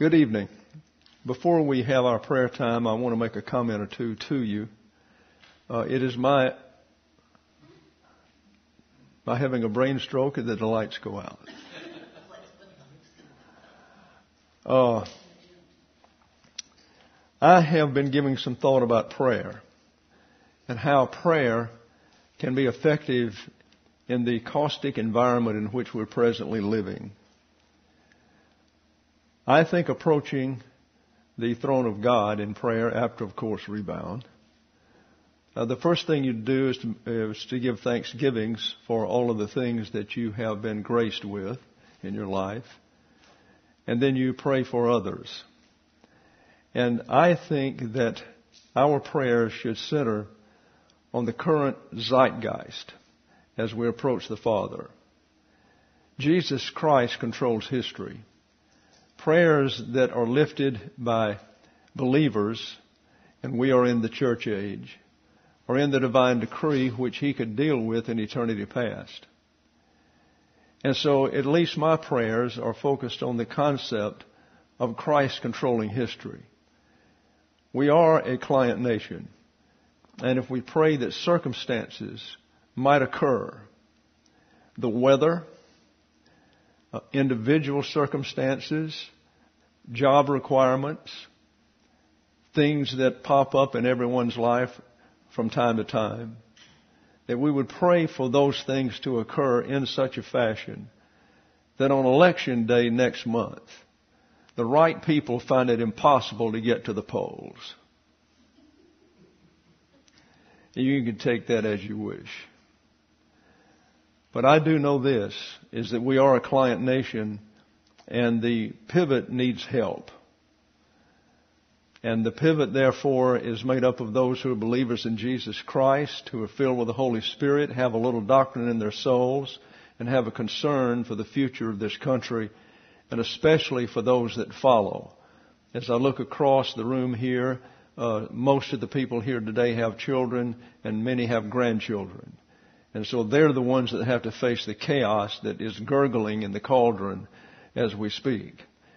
Good evening. Before we have our prayer time, I want to make a comment or two to you. It is my having a brain stroke that the lights go out. I have been giving some thought about prayer and how prayer can be effective in the caustic environment in which we're presently living. I think approaching the throne of God in prayer after, of course, rebound, the first thing you do is to give thanksgivings for all of the things that you have been graced with in your life. And then you pray for others. And I think that our prayers should center on the current zeitgeist as we approach the Father. Jesus Christ controls history. Prayers that are lifted by believers, and we are in the church age, are in the divine decree which He could deal with in eternity past. And so at least my prayers are focused on the concept of Christ controlling history. We are a client nation, and if we pray that circumstances might occur, the weather, individual circumstances, job requirements, things that pop up in everyone's life from time to time, that we would pray for those things to occur in such a fashion that on election day next month, the right people find it impossible to get to the polls. You can take that as you wish. But I do know this, is that we are a client nation and the pivot needs help. And the pivot, therefore, is made up of those who are believers in Jesus Christ, who are filled with the Holy Spirit, have a little doctrine in their souls, and have a concern for the future of this country, and especially for those that follow. As I look across the room here, most of the people here today have children, and many have grandchildren. And so they're the ones that have to face the chaos that is gurgling in the cauldron as we speak.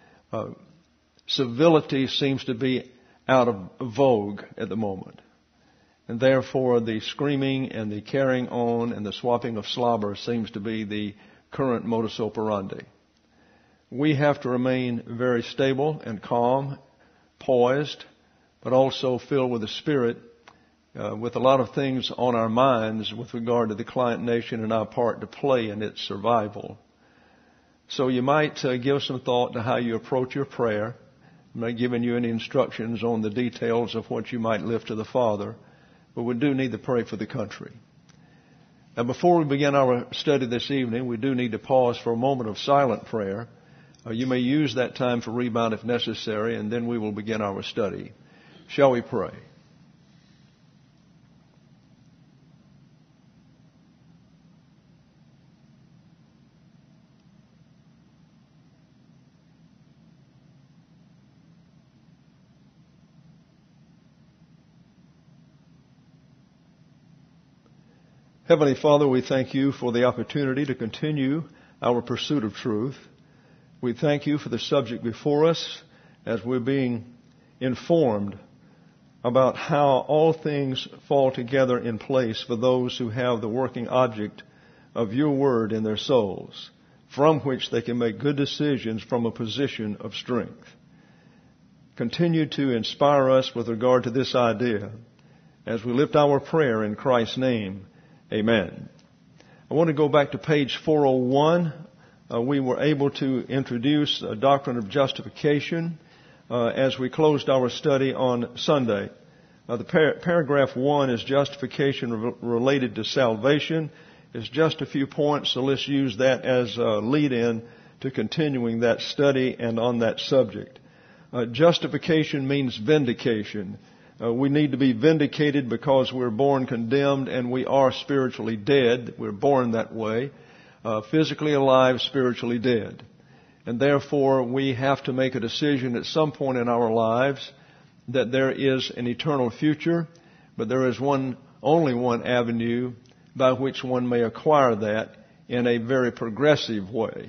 Civility seems to be out of vogue at the moment. And therefore the screaming and the carrying on and the swapping of slobber seems to be the current modus operandi. We have to remain very stable and calm, poised, but also filled with the Spirit, with a lot of things on our minds with regard to the client nation and our part to play in its survival. So you might give some thought to how you approach your prayer. I'm not giving you any instructions on the details of what you might lift to the Father, but we do need to pray for the country. Now, before we begin our study this evening, we do need to pause for a moment of silent prayer. You may use that time for rebound if necessary, and then we will begin our study. Shall we pray? Heavenly Father, we thank you for the opportunity to continue our pursuit of truth. We thank you for the subject before us as we're being informed about how all things fall together in place for those who have the working object of your word in their souls, from which they can make good decisions from a position of strength. Continue to inspire us with regard to this idea as we lift our prayer in Christ's name. Amen. I want to go back to page 401. We were able to introduce a doctrine of justification as we closed our study on Sunday. The paragraph 1 is justification related to salvation. It's just a few points, so let's use that as a lead-in to continuing that study and on that subject. Justification means vindication. We need to be vindicated because we're born condemned and we are spiritually dead. We're born that way, physically alive, spiritually dead. And therefore, we have to make a decision at some point in our lives that there is an eternal future, but there is only one avenue by which one may acquire that in a very progressive way.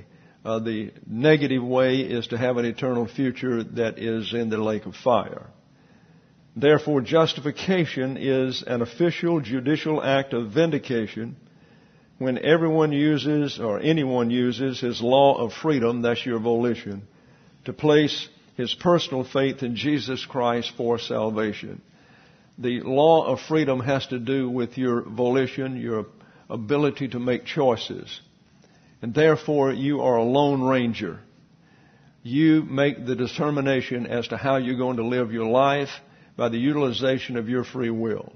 The negative way is to have an eternal future that is in the lake of fire. Therefore, justification is an official judicial act of vindication when everyone uses or anyone uses his law of freedom, that's your volition, to place his personal faith in Jesus Christ for salvation. The law of freedom has to do with your volition, your ability to make choices. And therefore, you are a lone ranger. You make the determination as to how you're going to live your life by the utilization of your free will.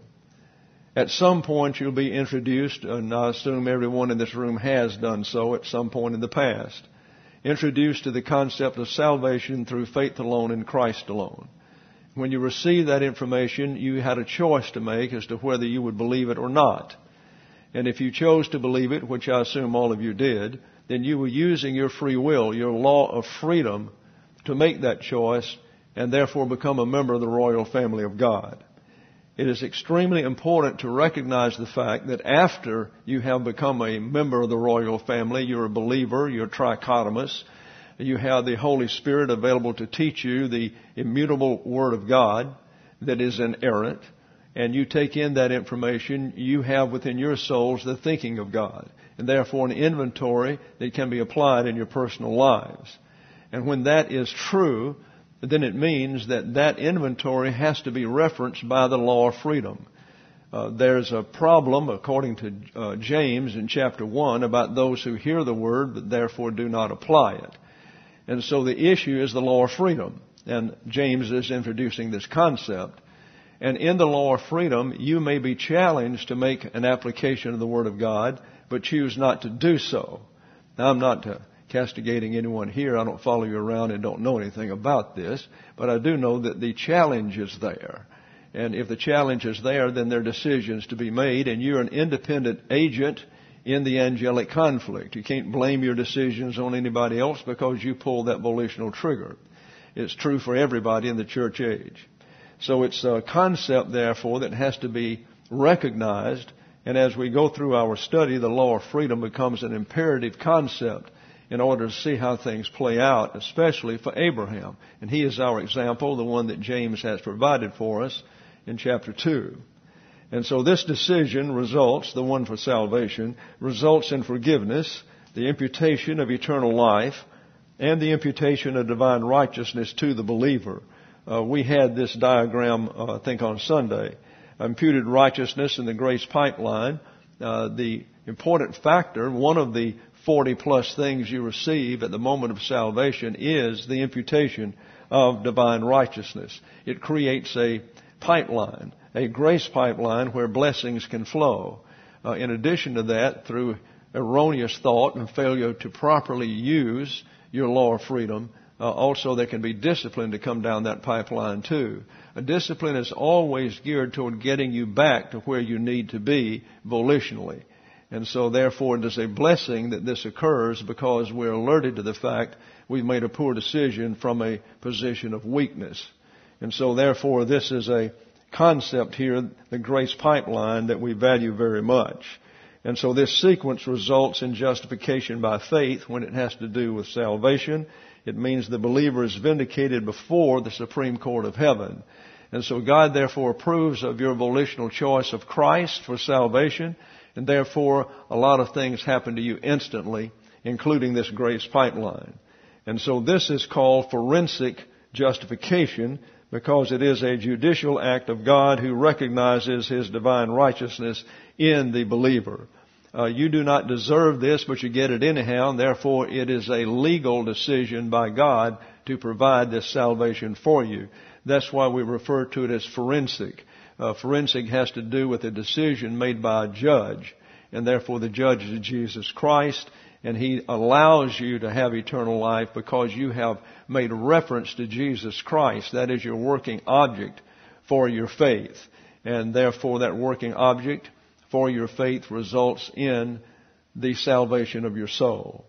At some point, you'll be introduced, and I assume everyone in this room has done so at some point in the past, introduced to the concept of salvation through faith alone in Christ alone. When you received that information, you had a choice to make as to whether you would believe it or not. And if you chose to believe it, which I assume all of you did, then you were using your free will, your law of freedom, to make that choice and therefore become a member of the royal family of God. It is extremely important to recognize the fact that after you have become a member of the royal family, you're a believer, you're trichotomous, you have the Holy Spirit available to teach you the immutable Word of God that is inerrant, and you take in that information, you have within your souls the thinking of God, and therefore an inventory that can be applied in your personal lives. And when that is true, then it means that that inventory has to be referenced by the law of freedom. There's a problem, according to James in chapter 1, about those who hear the word but therefore do not apply it. And so the issue is the law of freedom. And James is introducing this concept. And in the law of freedom, you may be challenged to make an application of the Word of God, but choose not to do so. Now, I'm not castigating anyone here. I don't follow you around and don't know anything about this. But I do know that the challenge is there. And if the challenge is there, then there are decisions to be made. And you're an independent agent in the angelic conflict. You can't blame your decisions on anybody else because you pulled that volitional trigger. It's true for everybody in the church age. So it's a concept, therefore, that has to be recognized. And as we go through our study, the law of freedom becomes an imperative concept in order to see how things play out, especially for Abraham. And he is our example, the one that James has provided for us in chapter 2. And so this decision results, the one for salvation, results in forgiveness, the imputation of eternal life, and the imputation of divine righteousness to the believer. We had this diagram, I think, on Sunday. Imputed righteousness in the grace pipeline. The important factor, one of the 40 plus things you receive at the moment of salvation is the imputation of divine righteousness. It creates a pipeline, a grace pipeline where blessings can flow. In addition to that, through erroneous thought and failure to properly use your law of freedom, also there can be discipline to come down that pipeline too. A discipline is always geared toward getting you back to where you need to be volitionally. And so therefore it is a blessing that this occurs because we're alerted to the fact we've made a poor decision from a position of weakness. And so therefore this is a concept here, the grace pipeline, that we value very much. And so this sequence results in justification by faith when it has to do with salvation. It means the believer is vindicated before the Supreme Court of heaven. And so God therefore approves of your volitional choice of Christ for salvation, and therefore a lot of things happen to you instantly, including this grace pipeline. And so this is called forensic justification because it is a judicial act of God who recognizes His divine righteousness in the believer. You do not deserve this, but you get it anyhow, and therefore it is a legal decision by God to provide this salvation for you. That's why we refer to it as forensic. Forensic has to do with a decision made by a judge, and therefore the judge is Jesus Christ, and He allows you to have eternal life because you have made reference to Jesus Christ. That is your working object for your faith, and therefore that working object for your faith results in the salvation of your soul.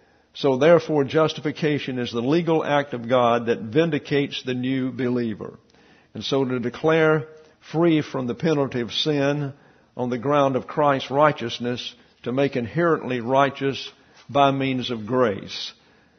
So therefore, justification is the legal act of God that vindicates the new believer. And so to declare free from the penalty of sin on the ground of Christ's righteousness, to make inherently righteous by means of grace.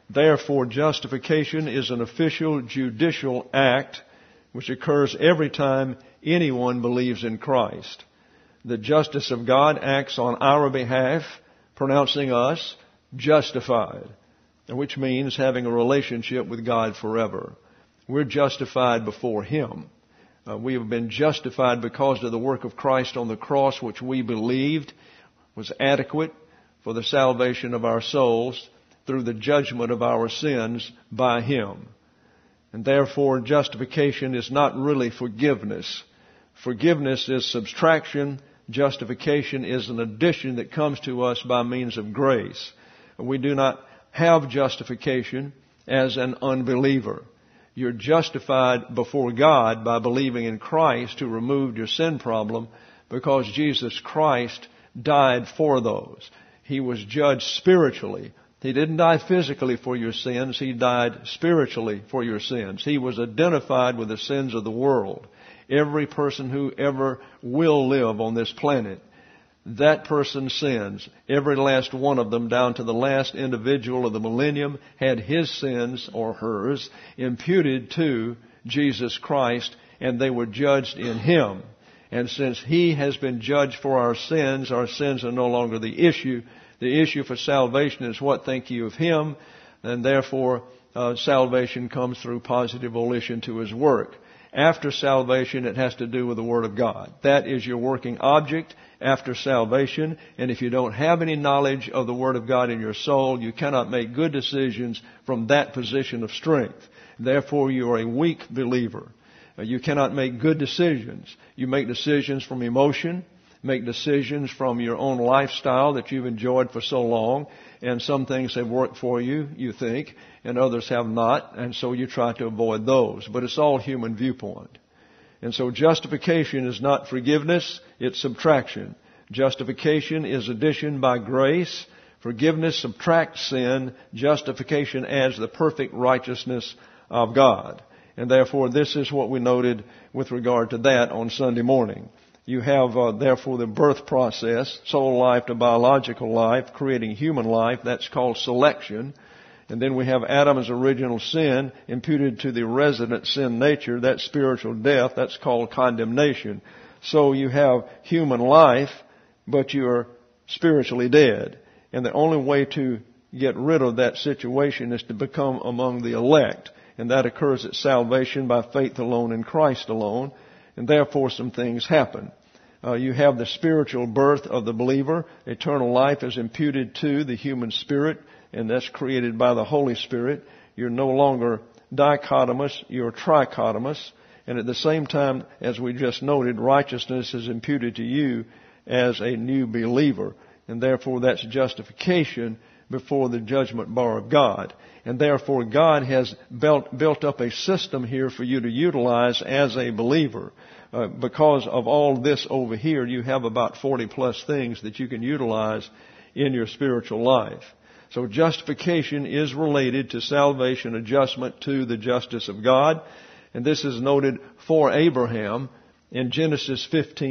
Therefore, justification is an official judicial act which occurs every time anyone believes in Christ. The justice of God acts on our behalf, pronouncing us justified, which means having a relationship with God forever. We're justified before Him. We have been justified because of the work of Christ on the cross, which we believed was adequate for the salvation of our souls through the judgment of our sins by Him. And therefore, justification is not really forgiveness. Forgiveness is subtraction. Justification is an addition that comes to us by means of grace. We do not have justification as an unbeliever. You're justified before God by believing in Christ who removed your sin problem, because Jesus Christ died for those. He was judged spiritually. He didn't die physically for your sins. He died spiritually for your sins. He was identified with the sins of the world. Every person who ever will live on this planet, that person's sins, every last one of them down to the last individual of the millennium, had his sins or hers imputed to Jesus Christ, and they were judged in Him. And since He has been judged for our sins are no longer the issue. The issue for salvation is what think you of Him, and therefore salvation comes through positive volition to His work. After salvation, it has to do with the Word of God. That is your working object after salvation, and if you don't have any knowledge of the Word of God in your soul, you cannot make good decisions from that position of strength. Therefore, you are a weak believer. You cannot make good decisions. You make decisions from emotion, make decisions from your own lifestyle that you've enjoyed for so long, and some things have worked for you, you think, and others have not, and so you try to avoid those. But it's all human viewpoint. And so justification is not forgiveness, it's subtraction. Justification is addition by grace. Forgiveness subtracts sin. Justification adds the perfect righteousness of God. And therefore, this is what we noted with regard to that on Sunday morning. You have, therefore, the birth process, soul life to biological life, creating human life. That's called selection. And then we have Adam's original sin imputed to the resident sin nature. That's spiritual death. That's called condemnation. So you have human life, but you're spiritually dead. And the only way to get rid of that situation is to become among the elect. And that occurs at salvation by faith alone in Christ alone. And therefore some things happen. You have the spiritual birth of the believer. Eternal life is imputed to the human spirit, and that's created by the Holy Spirit. You're no longer dichotomous, you're trichotomous. And at the same time, as we just noted, righteousness is imputed to you as a new believer. And therefore that's justification before the judgment bar of God. And therefore God has built up a system here for you to utilize as a believer. Because of all this over here, you have about 40 plus things that you can utilize in your spiritual life. So justification is related to salvation, adjustment to the justice of God. And this is noted for Abraham in Genesis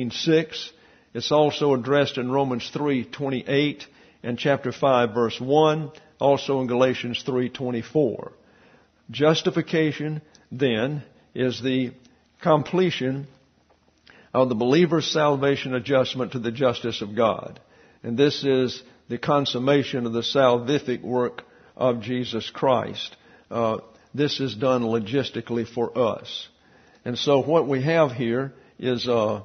15:6. It's also addressed in Romans 3:28 and chapter 5 verse 1, also in Galatians 3:24. Justification, then, is the completion of the believer's salvation adjustment to the justice of God. And this is the consummation of the salvific work of Jesus Christ. This is done logistically for us. And so what we have here is a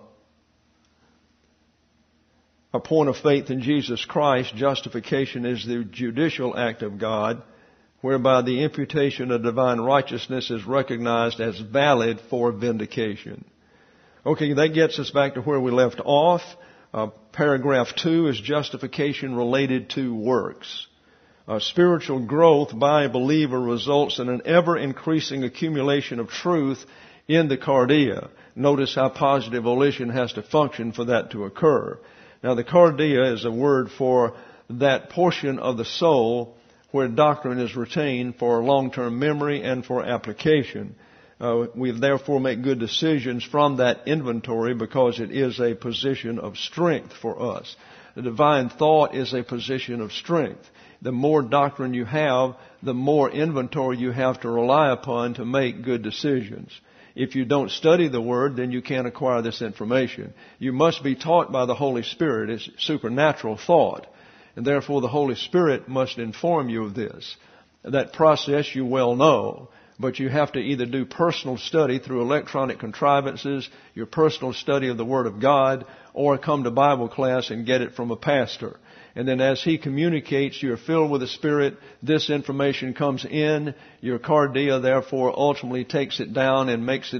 point of faith in Jesus Christ. Justification is the judicial act of God, whereby the imputation of divine righteousness is recognized as valid for vindication. Okay, that gets us back to where we left off. Paragraph 2 is justification related to works. Spiritual growth by a believer results in an ever-increasing accumulation of truth in the cardia. Notice how positive volition has to function for that to occur. Now, the cardia is a word for that portion of the soul where doctrine is retained for long-term memory and for application. We therefore make good decisions from that inventory because it is a position of strength for us. The divine thought is a position of strength. the more doctrine you have, the more inventory you have to rely upon to make good decisions. If you don't study the Word, then you can't acquire this information. You must be taught by the Holy Spirit. It's supernatural thought. And therefore the Holy Spirit must inform you of this. That process you well know. But you have to either do personal study through electronic contrivances, your personal study of the Word of God, or come to Bible class and get it from a pastor. And then as he communicates, you're filled with the Spirit, this information comes in, your cardia therefore ultimately takes it down and makes it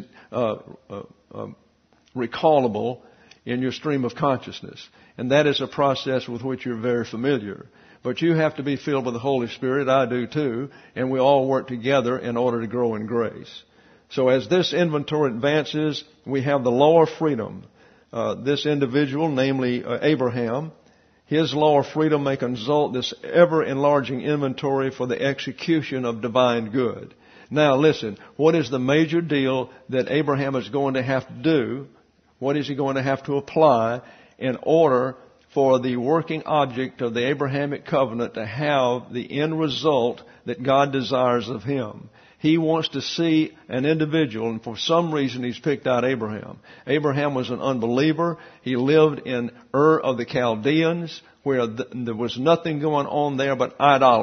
recallable in your stream of consciousness. And that is a process with which you're very familiar. But you have to be filled with the Holy Spirit. I do too. And we all work together in order to grow in grace. So as this inventory advances, we have the law of freedom. This individual, namely Abraham, his law of freedom may consult this ever-enlarging inventory for the execution of divine good. Now listen, what is the major deal that Abraham is going to have to do? What is he going to have to apply in order for the working object of the Abrahamic covenant to have the end result that God desires of him? He wants to see an individual, and for some reason he's picked out Abraham. Abraham was an unbeliever. He lived in Ur of the Chaldeans, where there was nothing going on there but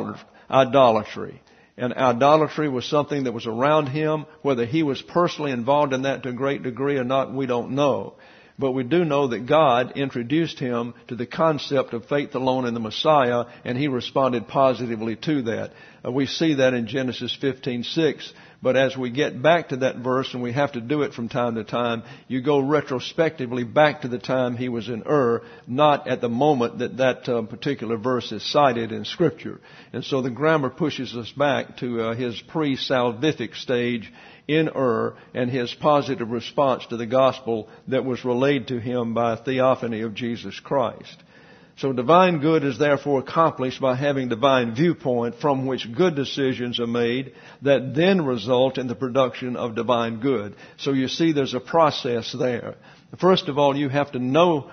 idolatry. And idolatry was something that was around him. Whether he was personally involved in that to a great degree or not, we don't know. But we do know that God introduced him to the concept of faith alone in the Messiah, and he responded positively to that. We see that in Genesis 15:6. But as we get back to that verse, and we have to do it from time to time, you go retrospectively back to the time he was in Ur, not at the moment that particular verse is cited in Scripture. And so the grammar pushes us back to his pre-salvific stage in Ur and his positive response to the gospel that was relayed to him by a theophany of Jesus Christ. So divine good is therefore accomplished by having divine viewpoint from which good decisions are made that then result in the production of divine good. So you see there's a process there. First of all, you have to know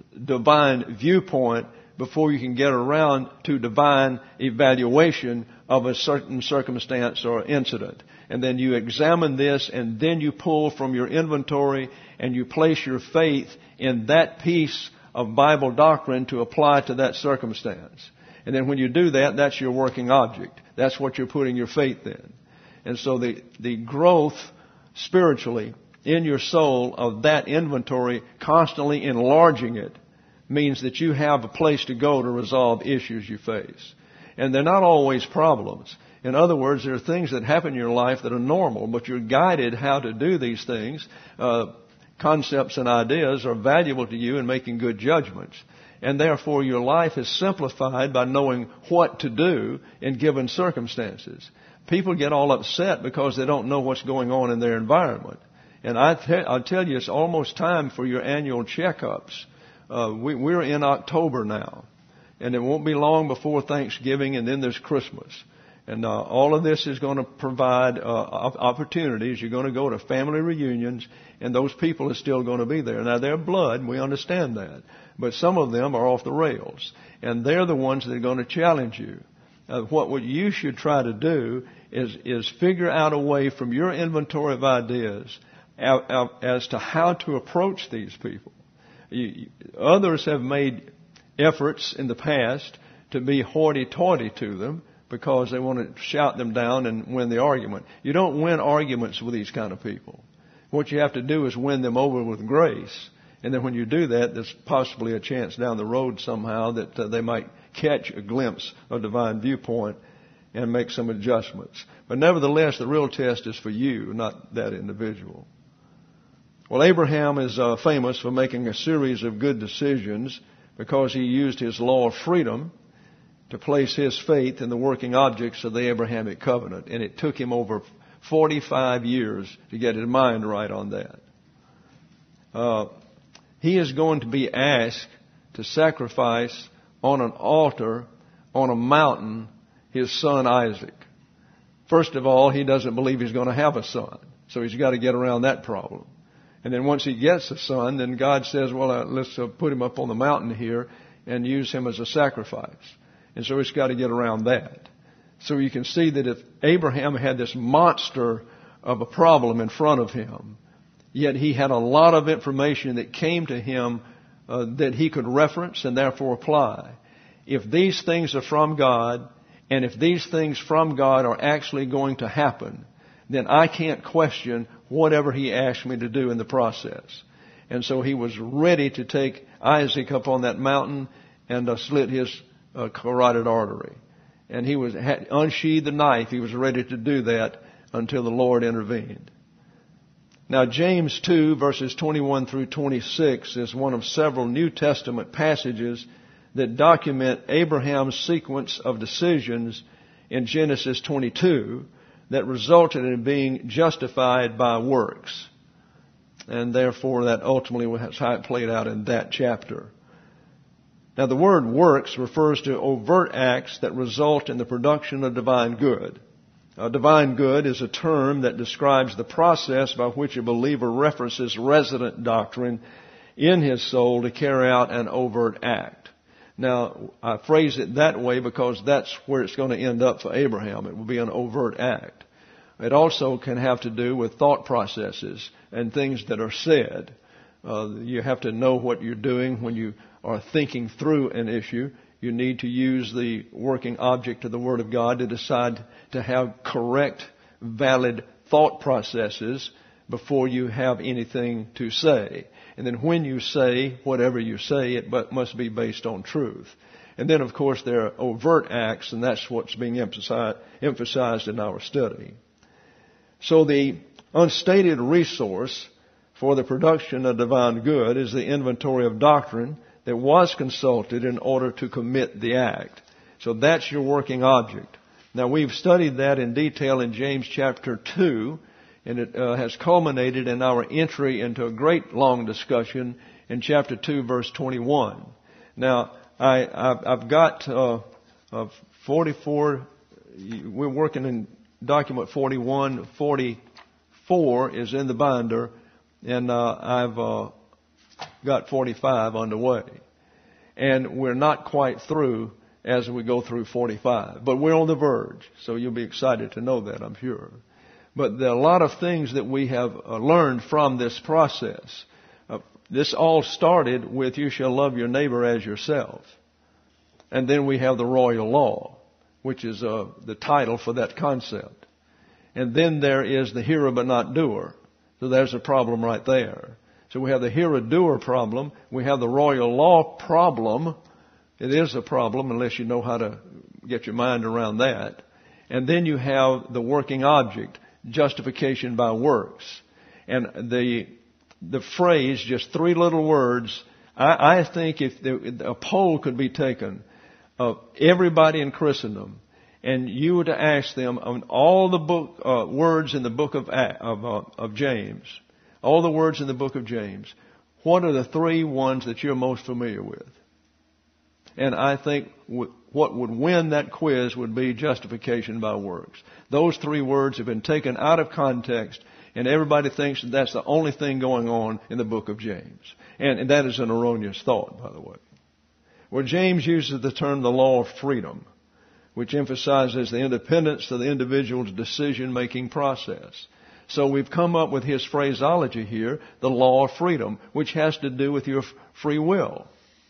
divine viewpoint before you can get around to divine evaluation of a certain circumstance or incident. And then you examine this, and then you pull from your inventory and you place your faith in that piece of Bible doctrine to apply to that circumstance. And then when you do that, that's your working object. That's what you're putting your faith in. And so the growth spiritually in your soul of that inventory, constantly enlarging it, means that you have a place to go to resolve issues you face. And they're not always problems. In other words, there are things that happen in your life that are normal, but you're guided how to do these things. Concepts and ideas are valuable to you in making good judgments. And therefore your life is simplified by knowing what to do in given circumstances. People get all upset because they don't know what's going on in their environment. And I'll tell you, it's almost time for your annual checkups. We're in October now. And it won't be long before Thanksgiving, and then there's Christmas. And all of this is going to provide opportunities. You're going to go to family reunions, and those people are still going to be there. Now, they're blood. We understand that. But some of them are off the rails. And they're the ones that are going to challenge you. What you should try to do is figure out a way from your inventory of ideas as to how to approach these people. Others have made efforts in the past to be hoity-toity to them, because they want to shout them down and win the argument. You don't win arguments with these kind of people. What you have to do is win them over with grace. And then when you do that, there's possibly a chance down the road somehow that they might catch a glimpse of divine viewpoint and make some adjustments. But nevertheless, the real test is for you, not that individual. Well, Abraham is famous for making a series of good decisions because he used his law of freedom to place his faith in the working objects of the Abrahamic covenant. And it took him over 45 years to get his mind right on that. He is going to be asked to sacrifice on an altar on a mountain his son Isaac. First of all, he doesn't believe he's going to have a son. So he's got to get around that problem. And then once he gets a son, then God says, well, let's put him up on the mountain here and use him as a sacrifice. And so it's got to get around that. So you can see that if Abraham had this monster of a problem in front of him, yet he had a lot of information that came to him that he could reference and therefore apply. If these things are from God, and if these things from God are actually going to happen, then I can't question whatever he asked me to do in the process. And so he was ready to take Isaac up on that mountain and slit his carotid artery. And he had unsheathed the knife. He was ready to do that until the Lord intervened. Now, James 2, verses 21 through 26 is one of several New Testament passages that document Abraham's sequence of decisions in Genesis 22 that resulted in being justified by works. And therefore, that ultimately was how it played out in that chapter. Now, the word works refers to overt acts that result in the production of divine good. Divine good is a term that describes the process by which a believer references resident doctrine in his soul to carry out an overt act. Now, I phrase it that way because that's where it's going to end up for Abraham. It will be an overt act. It also can have to do with thought processes and things that are said. You have to know what you're doing when you are thinking through an issue. You need to use the working object of the Word of God to decide to have correct, valid thought processes before you have anything to say. And then when you say whatever you say, it must be based on truth. And then, of course, there are overt acts, and that's what's being emphasized in our study. So the unstated resource for the production of divine good is the inventory of doctrine that was consulted in order to commit the act. So that's your working object. Now, we've studied that in detail in James chapter 2, and it has culminated in our entry into a great long discussion in chapter 2, verse 21. Now, I've got 44, we're working in document 41, 44 is in the binder, and I've got 45 underway. And we're not quite through as we go through 45. But we're on the verge, so you'll be excited to know that, I'm sure. But there are a lot of things that we have learned from this process. This all started with you shall love your neighbor as yourself. And then we have the royal law, which is the title for that concept. And then there is the hearer but not doer. So there's a problem right there. So we have the hearer-doer problem. We have the royal law problem. It is a problem unless you know how to get your mind around that. And then you have the working object, justification by works. And the phrase, just three little words, I think if a poll could be taken of everybody in Christendom, and you were to ask them on all the words in the book of James, all the words in the book of James, what are the three ones that you're most familiar with? And I think what would win that quiz would be justification by works. Those three words have been taken out of context, and everybody thinks that that's the only thing going on in the book of James. And that is an erroneous thought, by the way. Where James uses the term the law of freedom, which emphasizes the independence of the individual's decision-making process. So we've come up with his phraseology here, the law of freedom, which has to do with your free will.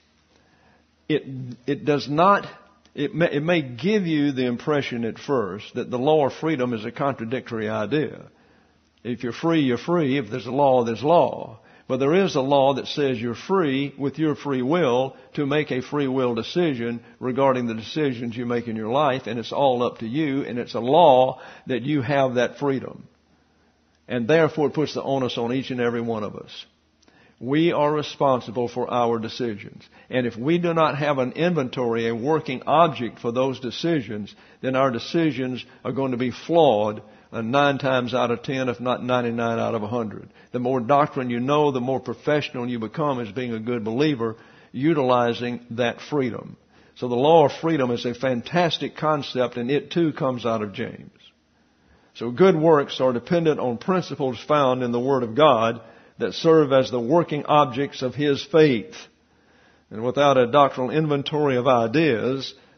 It does not, it may give you the impression at first that the law of freedom is a contradictory idea. If you're free, you're free. If there's a law, there's law. But there is a law that says you're free with your free will to make a free will decision regarding the decisions you make in your life, and it's all up to you, and it's a law that you have that freedom. And therefore it puts the onus on each and every one of us. We are responsible for our decisions. And if we do not have an inventory, a working object for those decisions, then our decisions are going to be flawed 9 times out of 10, if not 99 out of 100. The more doctrine you know, the more professional you become as being a good believer, utilizing that freedom. So the law of freedom is a fantastic concept, and it too comes out of James. So good works are dependent on principles found in the Word of God that serve as the working objects of His faith. And without a doctrinal inventory of ideas,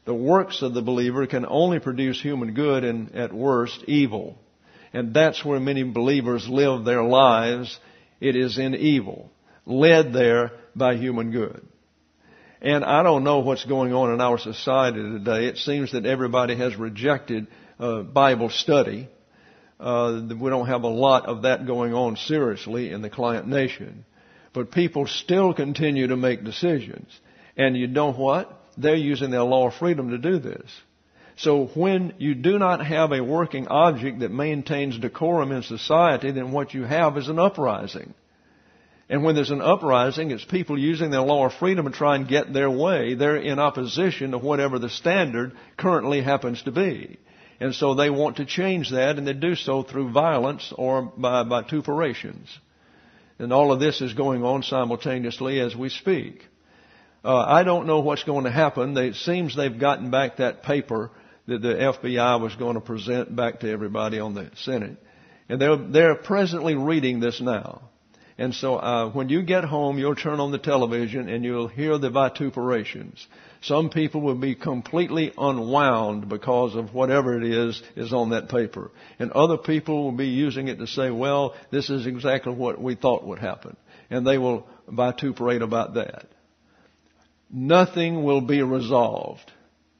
The works of the believer can only produce human good and, at worst, evil. And that's where many believers live their lives. It is in evil, led there by human good. And I don't know what's going on in our society today. It seems that everybody has rejected Bible study. We don't have a lot of that going on seriously in the client nation. But people still continue to make decisions. And you know what? They're using their law of freedom to do this. So when you do not have a working object that maintains decorum in society, then what you have is an uprising. And when there's an uprising, it's people using their law of freedom to try and get their way. They're in opposition to whatever the standard currently happens to be. And so they want to change that, and they do so through violence or by vituperations. And all of this is going on simultaneously as we speak. I don't know what's going to happen. It seems they've gotten back that paper that the FBI was going to present back to everybody on the Senate. And they're presently reading this now. And so when you get home, you'll turn on the television and you'll hear the vituperations. Some people will be completely unwound because of whatever it is on that paper. And other people will be using it to say, well, this is exactly what we thought would happen. And they will vituperate about that. Nothing will be resolved.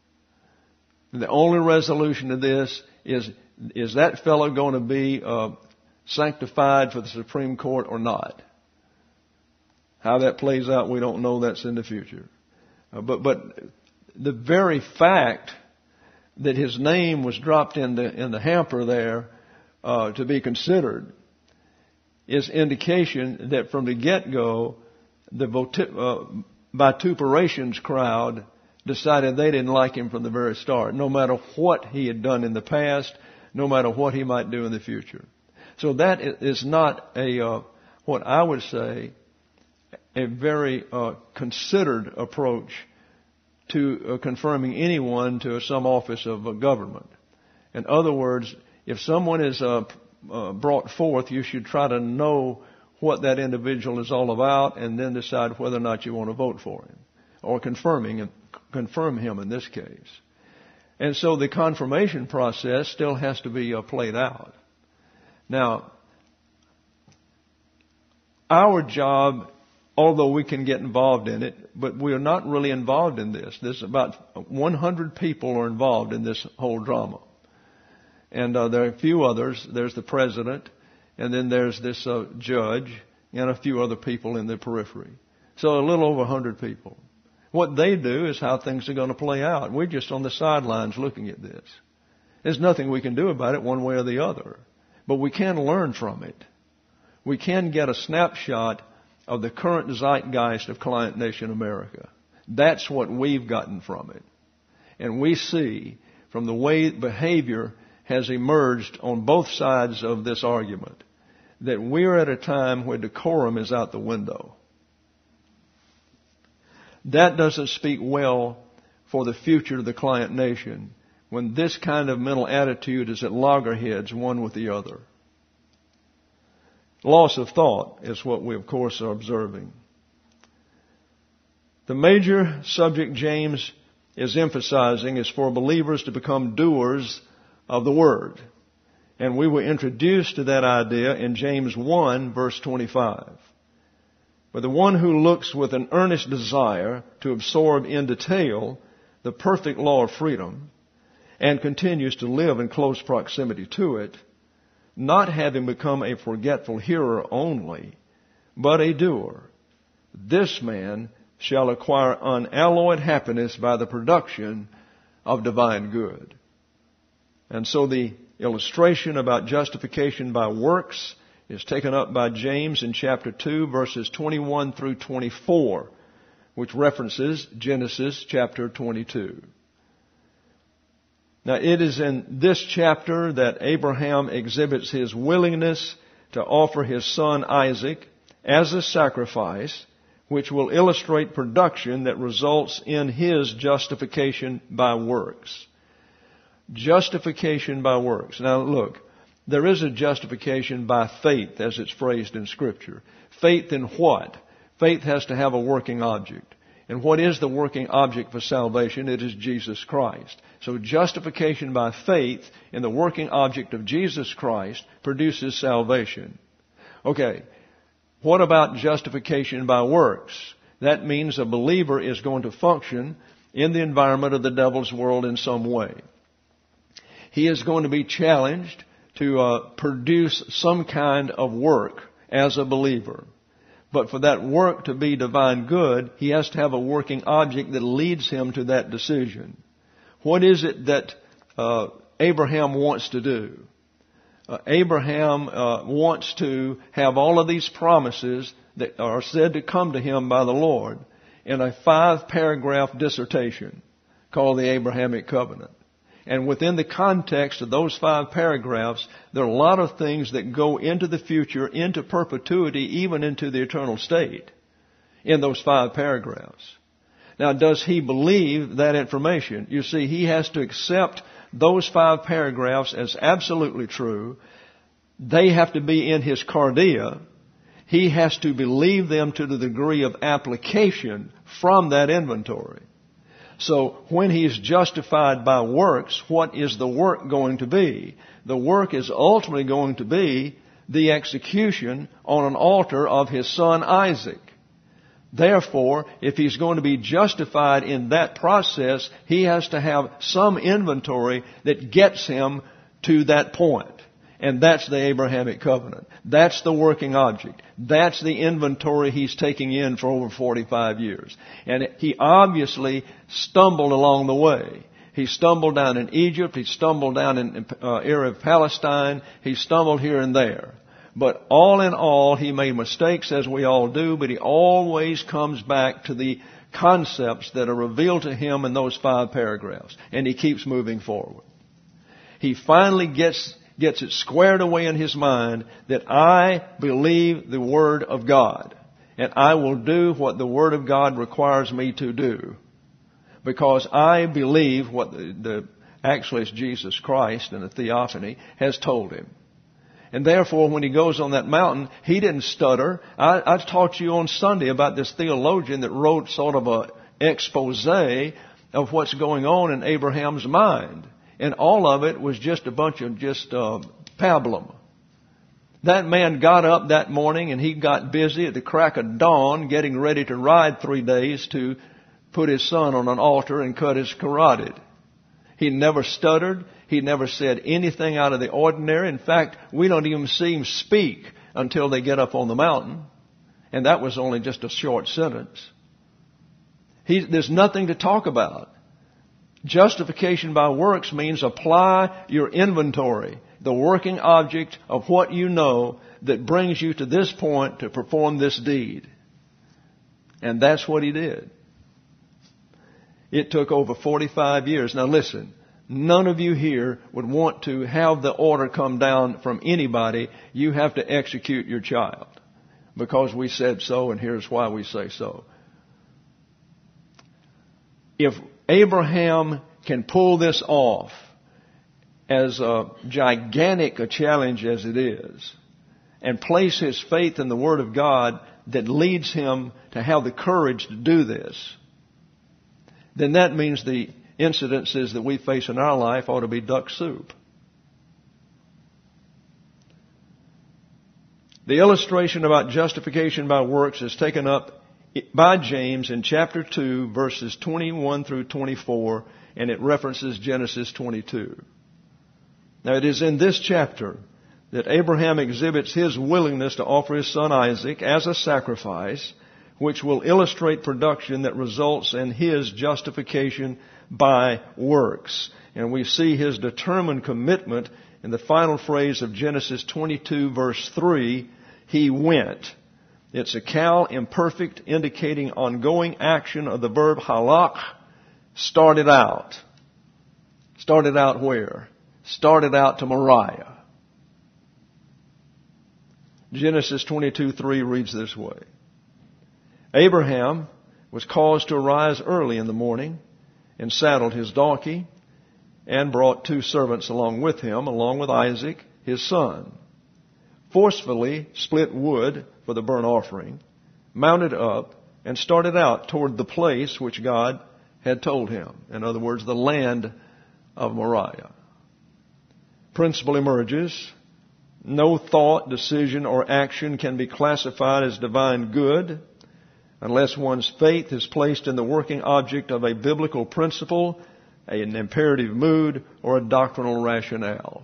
The only resolution to this is that fellow going to be sanctified for the Supreme Court or not? How that plays out, we don't know. That's in the future. But the very fact that his name was dropped in the hamper there to be considered is indication that from the get-go, the vituperations crowd decided they didn't like him from the very start, no matter what he had done in the past, no matter what he might do in the future. So that is not what I would say, a very considered approach to confirming anyone to some office of government. In other words, if someone is brought forth, you should try to know what that individual is all about and then decide whether or not you want to vote for him or confirm him in this case. And so the confirmation process still has to be played out. Now, our job, although we can get involved in it, but we are not really involved in this. There's about 100 people are involved in this whole drama. And there are a few others. There's the president, and then there's this judge, and a few other people in the periphery. So a little over 100 people. What they do is how things are going to play out. We're just on the sidelines looking at this. There's nothing we can do about it one way or the other. But we can learn from it. We can get a snapshot of the current zeitgeist of Client Nation America. That's what we've gotten from it. And we see from the way behavior has emerged on both sides of this argument that we're at a time where decorum is out the window. That doesn't speak well for the future of the Client Nation when this kind of mental attitude is at loggerheads one with the other. Loss of thought is what we, of course, are observing. The major subject James is emphasizing is for believers to become doers of the Word. And we were introduced to that idea in James 1, verse 25. But the one who looks with an earnest desire to absorb in detail the perfect law of freedom and continues to live in close proximity to it, not having become a forgetful hearer only, but a doer, this man shall acquire unalloyed happiness by the production of divine good. And so the illustration about justification by works is taken up by James in chapter 2, verses 21 through 24, which references Genesis chapter 22. Now, it is in this chapter that Abraham exhibits his willingness to offer his son Isaac as a sacrifice, which will illustrate production that results in his justification by works. Justification by works. Now, look. There is a justification by faith, as it's phrased in Scripture. Faith in what? Faith has to have a working object. And what is the working object for salvation? It is Jesus Christ. So justification by faith in the working object of Jesus Christ produces salvation. Okay, what about justification by works? That means a believer is going to function in the environment of the devil's world in some way. He is going to be challenged to produce some kind of work as a believer. But for that work to be divine good, he has to have a working object that leads him to that decision. What is it that Abraham wants to do? Abraham wants to have all of these promises that are said to come to him by the Lord in a 5-paragraph dissertation called the Abrahamic Covenant. And within the context of those 5 paragraphs, there are a lot of things that go into the future, into perpetuity, even into the eternal state in those 5 paragraphs. Now, does he believe that information? You see, he has to accept those 5 paragraphs as absolutely true. They have to be in his cardia. He has to believe them to the degree of application from that inventory. So when he is justified by works, what is the work going to be? The work is ultimately going to be the execution on an altar of his son Isaac. Therefore, if he's going to be justified in that process, he has to have some inventory that gets him to that point. And that's the Abrahamic covenant. That's the working object. That's the inventory he's taking in for over 45 years. And he obviously stumbled along the way. He stumbled down in Egypt. He stumbled down in area of Palestine. He stumbled here and there. But all in all, he made mistakes, as we all do, but he always comes back to the concepts that are revealed to him in those 5 paragraphs. And he keeps moving forward. He finally gets it squared away in his mind that I believe the Word of God. And I will do what the Word of God requires me to do. Because I believe what actually it's Jesus Christ in the theophany has told him. And therefore, when he goes on that mountain, he didn't stutter. I taught you on Sunday about this theologian that wrote sort of an expose of what's going on in Abraham's mind. And all of it was just a bunch of pablum. That man got up that morning and he got busy at the crack of dawn getting ready to ride 3 days to put his son on an altar and cut his carotid. He never stuttered. He never said anything out of the ordinary. In fact, we don't even see him speak until they get up on the mountain. And that was only just a short sentence. There's nothing to talk about. Justification by works means apply your inventory, the working object of what you know that brings you to this point to perform this deed. And that's what he did. It took over 45 years. Now listen, none of you here would want to have the order come down from anybody. You have to execute your child because we said so, and here's why we say so. If Abraham can pull this off, as gigantic a challenge as it is, and place his faith in the Word of God that leads him to have the courage to do this, then that means the incidences that we face in our life ought to be duck soup. The illustration about justification by works is taken up by James in chapter 2, verses 21 through 24, and it references Genesis 22. Now, it is in this chapter that Abraham exhibits his willingness to offer his son Isaac as a sacrifice, which will illustrate production that results in his justification by works. And we see his determined commitment in the final phrase of Genesis 22, verse 3, he went. It's a cal imperfect indicating ongoing action of the verb halak. Started out. Started out where? Started out to Moriah. Genesis 22:3 reads this way. Abraham was caused to arise early in the morning and saddled his donkey and brought 2 servants along with him, along with Isaac, his son. Forcefully split wood for the burnt offering, mounted up, and started out toward the place which God had told him. In other words, the land of Moriah. Principle emerges. No thought, decision, or action can be classified as divine good unless one's faith is placed in the working object of a biblical principle, an imperative mood, or a doctrinal rationale.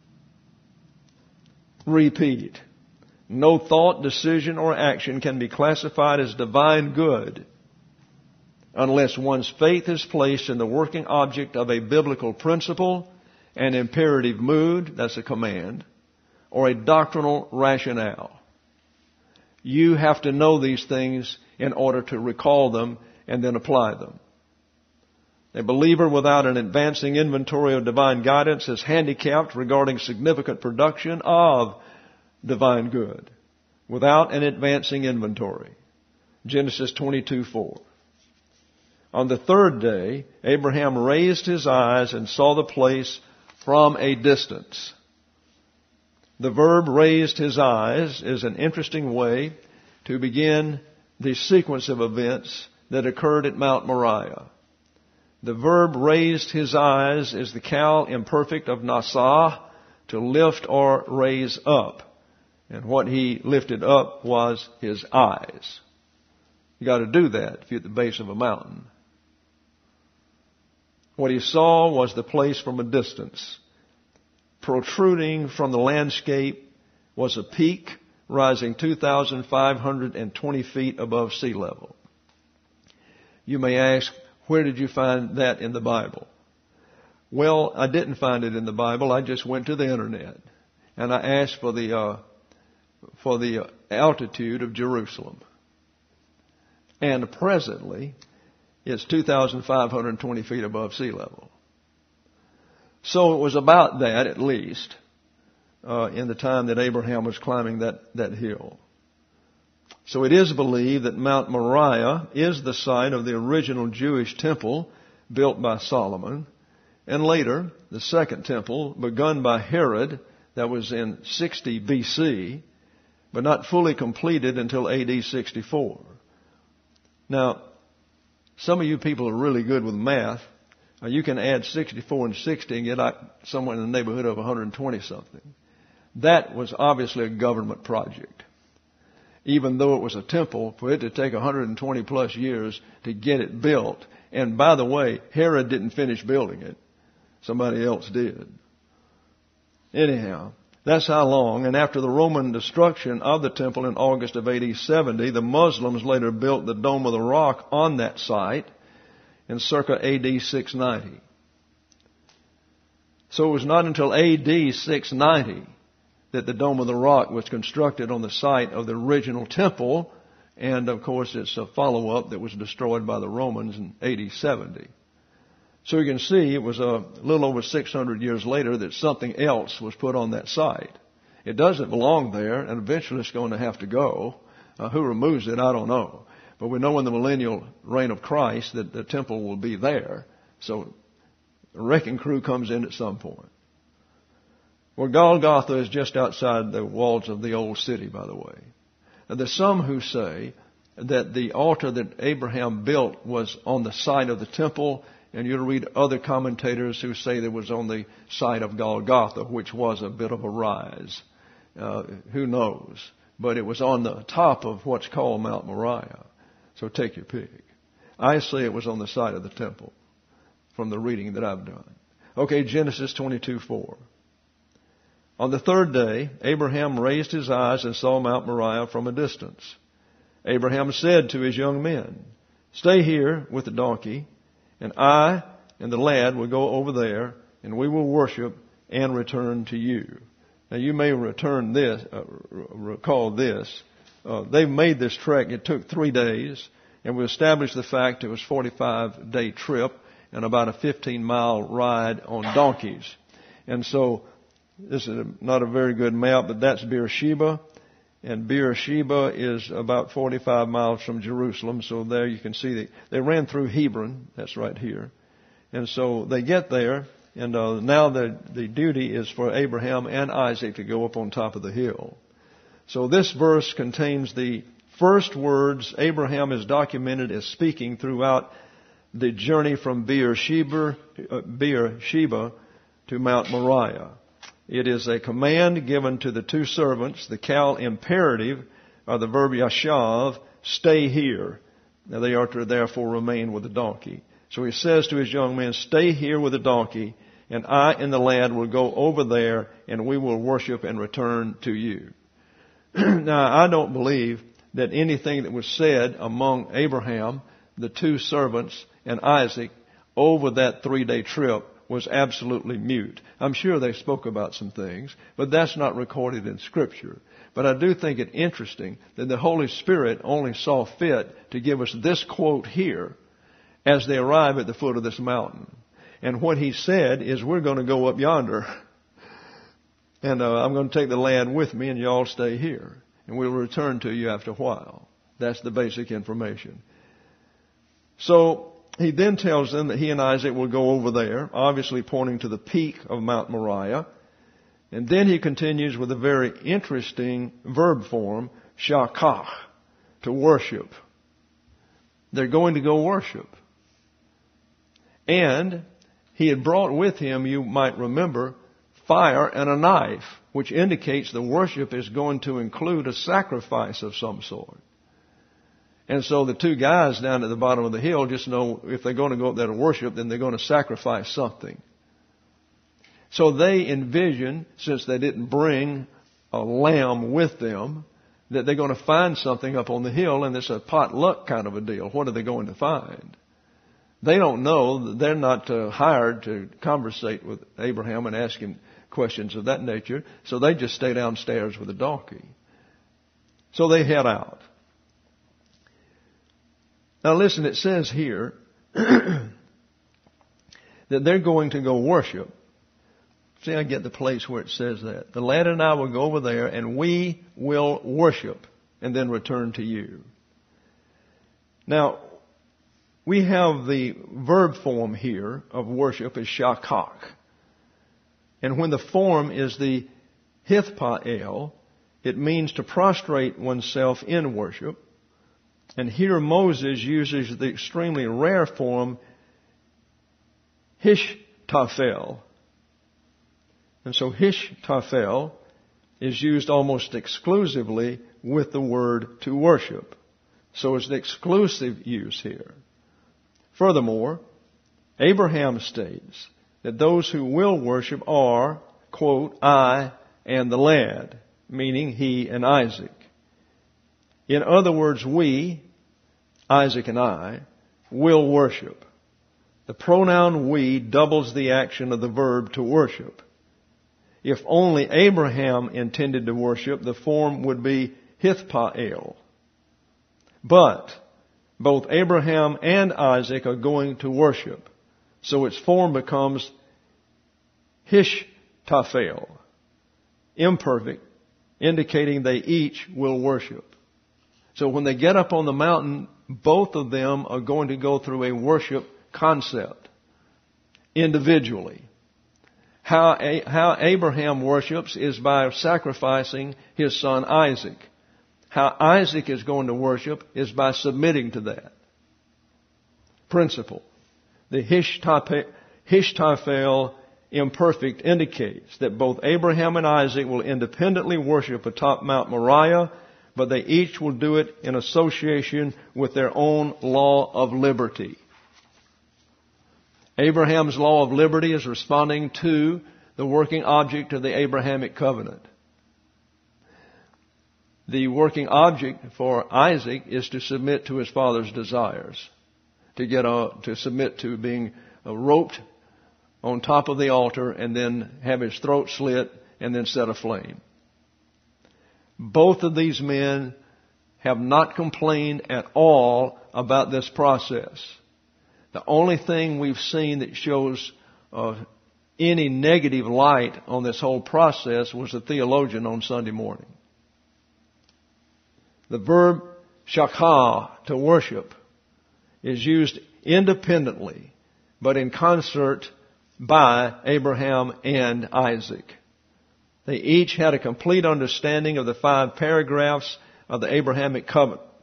Repeat. No thought, decision, or action can be classified as divine good unless one's faith is placed in the working object of a biblical principle, an imperative mood, that's a command, or a doctrinal rationale. You have to know these things in order to recall them and then apply them. A believer without an advancing inventory of divine guidance is handicapped regarding significant production of divine good without an advancing inventory. Genesis 22:4. On the third day, Abraham raised his eyes and saw the place from a distance. The verb raised his eyes is an interesting way to begin the sequence of events that occurred at Mount Moriah. The verb raised his eyes is the cal imperfect of nasah, to lift or raise up. And what he lifted up was his eyes. You got to do that if you're at the base of a mountain. What he saw was the place from a distance. Protruding from the landscape was a peak rising 2,520 feet above sea level. You may ask, where did you find that in the Bible? Well, I didn't find it in the Bible. I just went to the internet and I asked for the altitude of Jerusalem. And presently, it's 2,520 feet above sea level. So it was about that, at least, in the time that Abraham was climbing that hill. So it is believed that Mount Moriah is the site of the original Jewish temple built by Solomon, and later the second temple begun by Herod that was in 60 BC, but not fully completed until AD 64. Now, some of you people are really good with math. You can add 64 and 60 and get out somewhere in the neighborhood of 120 something. That was obviously a government project. Even though it was a temple, for it to take 120 plus years to get it built. And by the way, Herod didn't finish building it. Somebody else did. Anyhow, that's how long. And after the Roman destruction of the temple in August of AD 70, the Muslims later built the Dome of the Rock on that site in circa AD 690. So it was not until AD 690 that the Dome of the Rock was constructed on the site of the original temple. And of course, it's a follow-up that was destroyed by the Romans in AD 70. So you can see it was a little over 600 years later that something else was put on that site. It doesn't belong there, and eventually it's going to have to go. Who removes it, I don't know. But we know in the millennial reign of Christ that the temple will be there. So the wrecking crew comes in at some point. Well, Golgotha is just outside the walls of the old city, by the way. Now, there's some who say that the altar that Abraham built was on the site of the temple, and you'll read other commentators who say it was on the site of Golgotha, which was a bit of a rise. Who knows? But it was on the top of what's called Mount Moriah. So take your pick. I say it was on the site of the temple from the reading that I've done. Okay, Genesis 22:4. On the third day, Abraham raised his eyes and saw Mount Moriah from a distance. Abraham said to his young men, "Stay here with the donkey, and I and the lad will go over there, and we will worship and return to you." Now you may recall this. They've made this trek. It took 3 days, and we established the fact it was a 45-day trip and about a 15-mile ride on donkeys. And so this is not a very good map, but that's Beersheba. And Beersheba is about 45 miles from Jerusalem. So there you can see they ran through Hebron. That's right here. And so they get there, and now the duty is for Abraham and Isaac to go up on top of the hill. So this verse contains the first words Abraham is documented as speaking throughout the journey from Beersheba to Mount Moriah. It is a command given to the two servants, the Cal imperative, or the verb yashav, stay here. Now they are to therefore remain with the donkey. So he says to his young men, stay here with the donkey, and I and the lad will go over there, and we will worship and return to you. Now, I don't believe that anything that was said among Abraham, the two servants, and Isaac over that 3-day trip was absolutely mute. I'm sure they spoke about some things, but that's not recorded in Scripture. But I do think it interesting that the Holy Spirit only saw fit to give us this quote here as they arrive at the foot of this mountain. And what he said is, we're going to go up yonder, and I'm going to take the lad with me, and you all stay here, and we'll return to you after a while. That's the basic information. So he then tells them that he and Isaac will go over there, obviously pointing to the peak of Mount Moriah. And then he continues with a very interesting verb form, shakach, to worship. They're going to go worship. And he had brought with him, you might remember, fire and a knife, which indicates the worship is going to include a sacrifice of some sort. And so the two guys down at the bottom of the hill just know if they're going to go up there to worship, then they're going to sacrifice something. So they envision, since they didn't bring a lamb with them, that they're going to find something up on the hill, and it's a potluck kind of a deal. What are they going to find? They don't know. They're not hired to conversate with Abraham and ask him questions of that nature. So they just stay downstairs with the donkey. So they head out. Now listen, it says here that they're going to go worship. See, I get the place where it says that. The lad and I will go over there and we will worship and then return to you. Now, we have the verb form here of worship is shakach. And when the form is the hithpael, it means to prostrate oneself in worship. And here Moses uses the extremely rare form hishtafel. And so hishtafel is used almost exclusively with the word to worship. So it's the exclusive use here. Furthermore, Abraham states that those who will worship are, quote, I and the lad, meaning he and Isaac. In other words, we, Isaac and I, will worship. The pronoun we doubles the action of the verb to worship. If only Abraham intended to worship, the form would be hithpael. But both Abraham and Isaac are going to worship. So its form becomes hishtafel, imperfect, indicating they each will worship. So when they get up on the mountain, both of them are going to go through a worship concept individually. How Abraham worships is by sacrificing his son Isaac. How Isaac is going to worship is by submitting to that principle. The hishtafel imperfect indicates that both Abraham and Isaac will independently worship atop Mount Moriah, but they each will do it in association with their own law of liberty. Abraham's law of liberty is responding to the working object of the Abrahamic covenant. The working object for Isaac is to submit to his father's desires, to submit to being roped on top of the altar and then have his throat slit and then set aflame. Both of these men have not complained at all about this process. The only thing we've seen that shows any negative light on this whole process was the theologian on Sunday morning. The verb shakah, to worship, is used independently, but in concert by Abraham and Isaac. They each had a complete understanding of the 5 paragraphs of the Abrahamic covenant.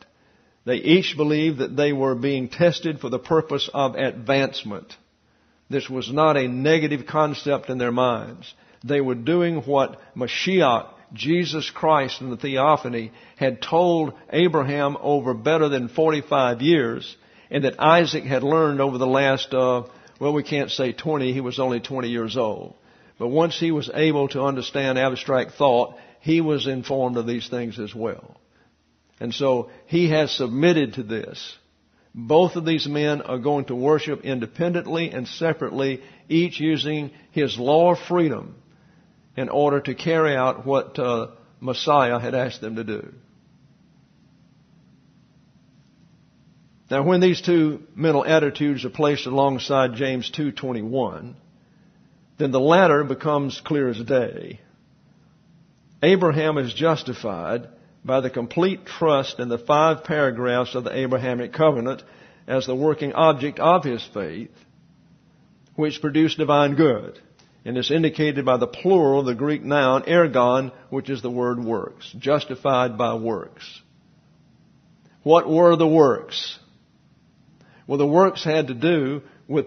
They each believed that they were being tested for the purpose of advancement. This was not a negative concept in their minds. They were doing what Mashiach, Jesus Christ in the theophany, had told Abraham over better than 45 years, and that Isaac had learned over the last, we can't say 20, he was only 20 years old. But once he was able to understand abstract thought, he was informed of these things as well. And so he has submitted to this. Both of these men are going to worship independently and separately, each using his law of freedom in order to carry out what Messiah had asked them to do. Now, when these two mental attitudes are placed alongside James 2:21, then the latter becomes clear as day. Abraham is justified by the complete trust in the 5 paragraphs of the Abrahamic covenant as the working object of his faith, which produced divine good. And it's indicated by the plural, the Greek noun, ergon, which is the word works. Justified by works. What were the works? Well, the works had to do with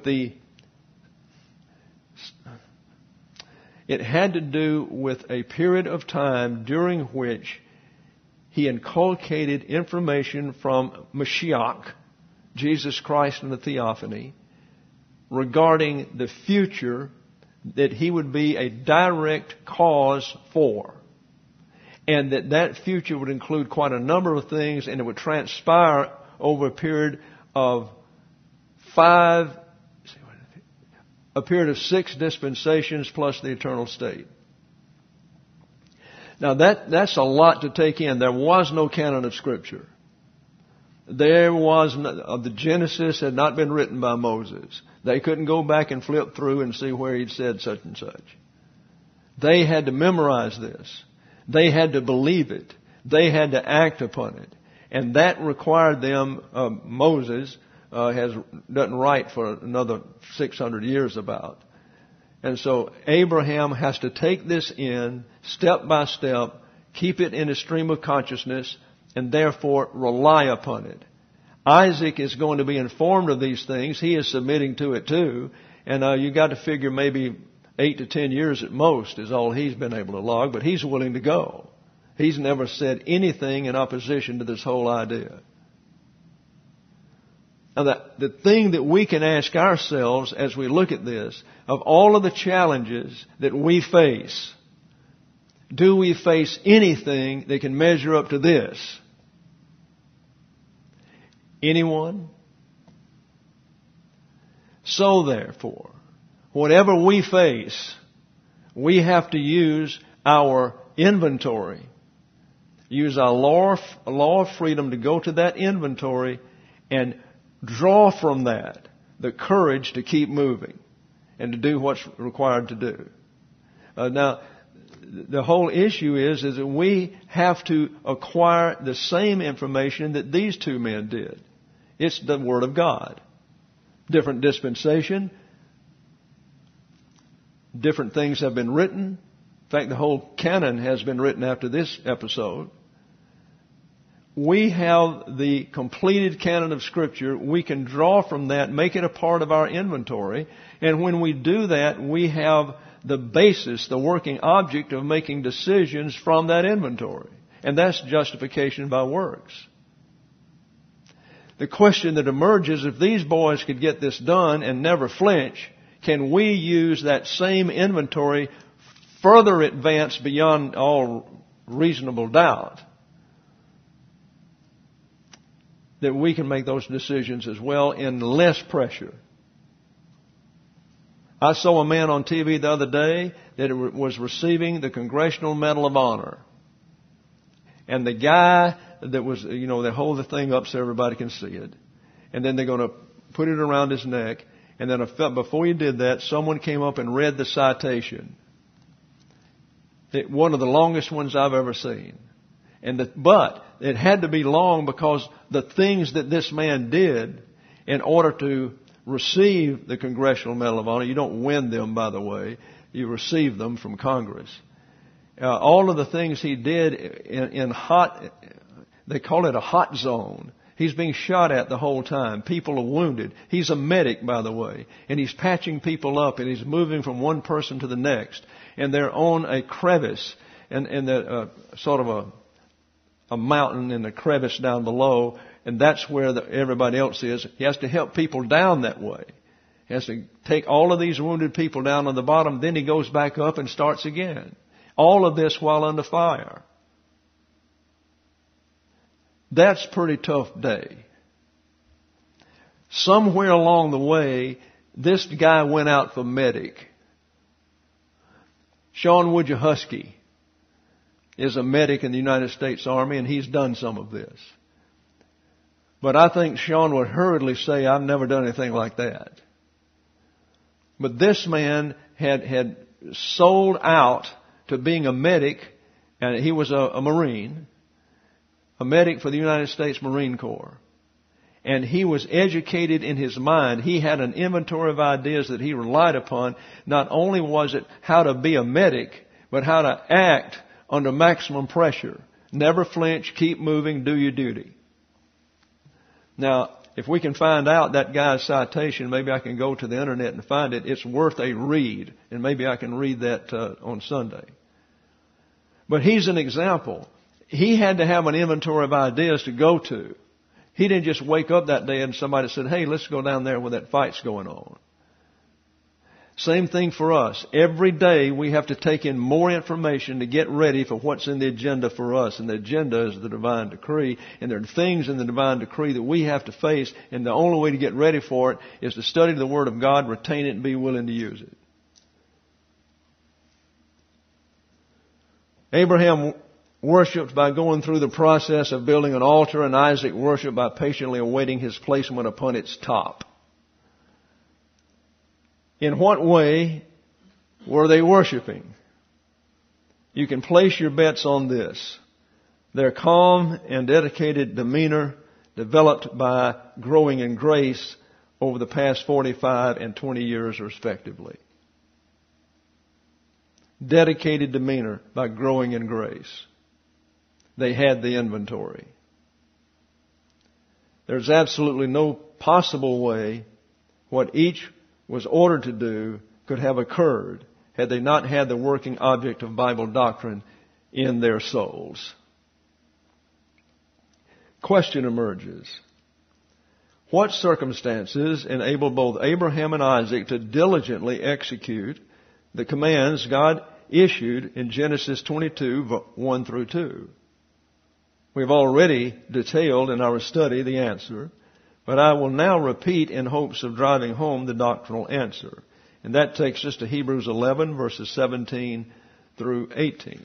it had to do with a period of time during which he inculcated information from Mashiach, Jesus Christ in the theophany, regarding the future that he would be a direct cause for. And that future would include quite a number of things, and it would transpire over a period of 6 dispensations plus the eternal state. Now that's a lot to take in. There was no canon of Scripture. The Genesis had not been written by Moses. They couldn't go back and flip through and see where he'd said such and such. They had to memorize this. They had to believe it. They had to act upon it. And that required them, Moses doesn't write for another 600 years about. And so Abraham has to take this in step by step, keep it in a stream of consciousness, and therefore rely upon it. Isaac is going to be informed of these things. He is submitting to it too. And you got to figure maybe 8 to 10 years at most is all he's been able to log, but he's willing to go. He's never said anything in opposition to this whole idea. Now, the thing that we can ask ourselves as we look at this, of all of the challenges that we face, do we face anything that can measure up to this? Anyone? So therefore, whatever we face, we have to use our inventory. Use our law of freedom to go to that inventory and draw from that the courage to keep moving and to do what's required to do. Now, the whole issue is that we have to acquire the same information that these two men did. It's the Word of God. Different dispensation. Different things have been written. In fact, the whole canon has been written after this episode. We have the completed canon of Scripture. We can draw from that, make it a part of our inventory. And when we do that, we have the basis, the working object of making decisions from that inventory. And that's justification by works. The question that emerges, if these boys could get this done and never flinch, can we use that same inventory further advanced beyond all reasonable doubt? That we can make those decisions as well in less pressure. I saw a man on TV the other day that was receiving the Congressional Medal of Honor. And the guy that was, they hold the thing up so everybody can see it. And then they're going to put it around his neck. And then before he did that, someone came up and read the citation. One of the longest ones I've ever seen. But it had to be long because the things that this man did in order to receive the Congressional Medal of Honor, you don't win them, by the way, you receive them from Congress. All of the things he did in hot, they call it a hot zone. He's being shot at the whole time. People are wounded. He's a medic, by the way. And he's patching people up, and he's moving from one person to the next. And they're on a crevice, and sort of a mountain in the crevice down below, and that's where everybody else is. He has to help people down that way. He has to take all of these wounded people down on the bottom, then he goes back up and starts again. All of this while under fire. That's a pretty tough day. Somewhere along the way, this guy went out for medic. Sean Wojciechowski is a medic in the United States Army, and he's done some of this. But I think Sean would hurriedly say, I've never done anything like that. But this man had sold out to being a medic, and he was a Marine, a medic for the United States Marine Corps. And he was educated in his mind. He had an inventory of ideas that he relied upon. Not only was it how to be a medic, but how to act under maximum pressure. Never flinch, keep moving, do your duty. Now, if we can find out that guy's citation, maybe I can go to the internet and find it. It's worth a read, and maybe I can read that on Sunday. But he's an example. He had to have an inventory of ideas to go to. He didn't just wake up that day and somebody said, hey, let's go down there where that fight's going on. Same thing for us. Every day we have to take in more information to get ready for what's in the agenda for us. And the agenda is the divine decree. And there are things in the divine decree that we have to face. And the only way to get ready for it is to study the Word of God, retain it, and be willing to use it. Abraham worshipped by going through the process of building an altar, and Isaac worshipped by patiently awaiting his placement upon its top. In what way were they worshiping? You can place your bets on this. Their calm and dedicated demeanor developed by growing in grace over the past 45 and 20 years respectively. Dedicated demeanor by growing in grace. They had the inventory. There's absolutely no possible way what each was ordered to do could have occurred had they not had the working object of Bible doctrine in their souls. Question emerges. What circumstances enabled both Abraham and Isaac to diligently execute the commands God issued in Genesis 22, 1 through 2? We've already detailed in our study the answer, but I will now repeat in hopes of driving home the doctrinal answer. And that takes us to Hebrews 11, verses 17 through 18.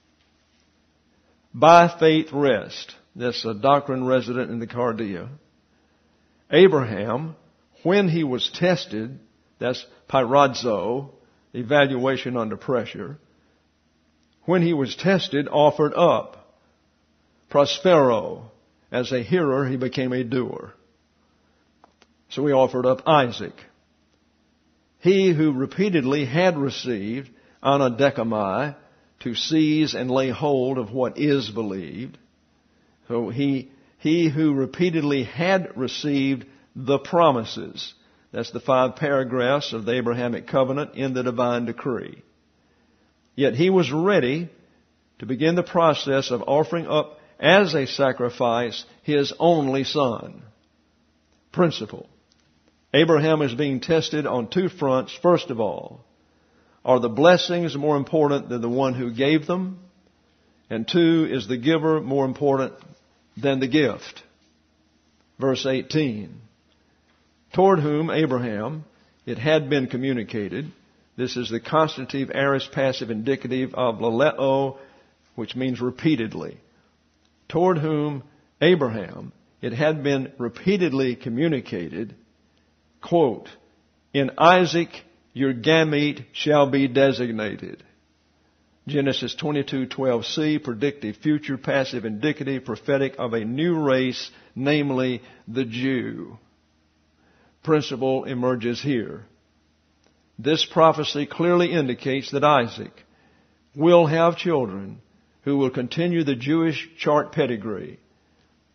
By faith rest. That's a doctrine resident in the Cardia. Abraham, when he was tested, that's pyrazo, evaluation under pressure. When he was tested, offered up. Prospero. As a hearer, he became a doer. So he offered up Isaac. He who repeatedly had received anadecamai, to seize and lay hold of what is believed. So he who repeatedly had received the promises. That's the 5 paragraphs of the Abrahamic covenant in the divine decree. Yet he was ready to begin the process of offering up as a sacrifice his only son. Principle. Abraham is being tested on 2 fronts. First of all, are the blessings more important than the one who gave them? And 2, is the giver more important than the gift? Verse 18. Toward whom, Abraham, it had been communicated. This is the constitutive aorist passive indicative of laleo, which means repeatedly. Toward whom, Abraham, it had been repeatedly communicated, quote, in Isaac your gamete shall be designated. Genesis 22:12c, predictive future, passive indicative, prophetic of a new race, namely the Jew. Principle emerges here. This prophecy clearly indicates that Isaac will have children who will continue the Jewish chart pedigree.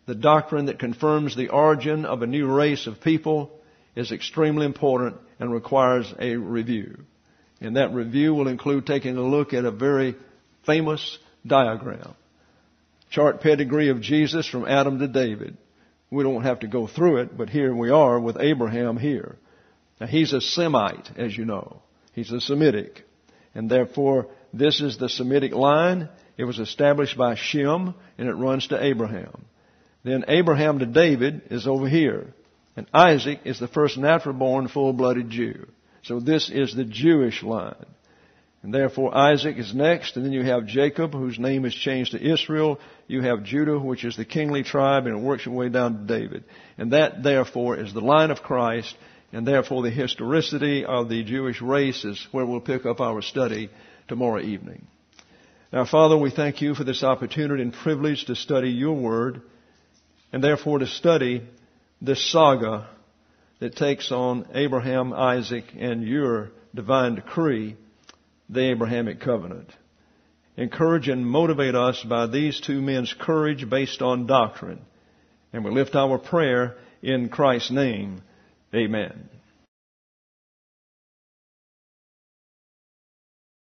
the doctrine that confirms the origin of a new race of people is extremely important and requires a review. And that review will include taking a look at a very famous diagram. Chart pedigree of Jesus from Adam to David. We don't have to go through it, but here we are with Abraham here. Now he's a Semite, as you know. He's a Semitic. And therefore, this is the Semitic line. It was established by Shem, and it runs to Abraham. Then Abraham to David is over here. And Isaac is the first natural-born, full-blooded Jew. So this is the Jewish line. And therefore Isaac is next, and then you have Jacob, whose name is changed to Israel. You have Judah, which is the kingly tribe, and it works its way down to David. And that, therefore, is the line of Christ, and therefore the historicity of the Jewish race is where we'll pick up our study tomorrow evening. Now, Father, we thank you for this opportunity and privilege to study your word, and therefore to study this saga that takes on Abraham, Isaac, and your divine decree, the Abrahamic covenant. Encourage and motivate us by these two men's courage based on doctrine. And we lift our prayer in Christ's name. Amen.